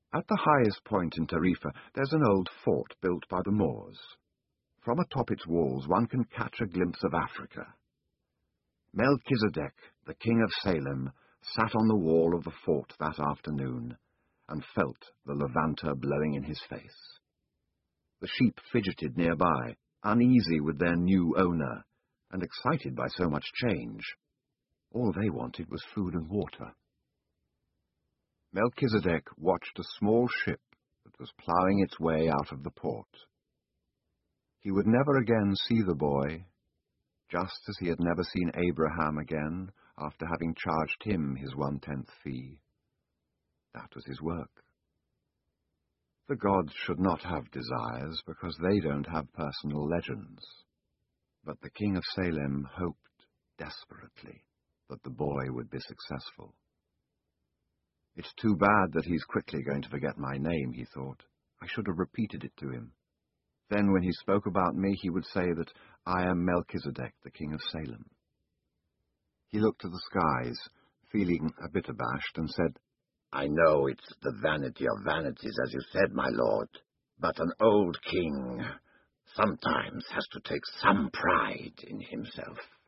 At the highest point in Tarifa, there's an old fort built by the Moors. From atop its walls one can catch a glimpse of Africa. Melchizedek, the king of Salem, sat on the wall of the fort that afternoon and felt the Levanter blowing in his face. The sheep fidgeted nearby, uneasy with their new owner, and excited by so much change. All they wanted was food and water. Melchizedek watched a small ship that was ploughing its way out of the port. He would never again see the boy, just as he had never seen Abraham again after having charged him his 1/10 fee. That was his work. The gods should not have desires, because they don't have personal legends. But the king of Salem hoped desperately that the boy would be successful. It's too bad that he's quickly going to forget my name, he thought. I should have repeated it to him. Then when he spoke about me, he would say that I am Melchizedek, the king of Salem. He looked to the skies, feeling a bit abashed, and said, I know it's the vanity of vanities, as you said, my lord, but an old king sometimes has to take some pride in himself.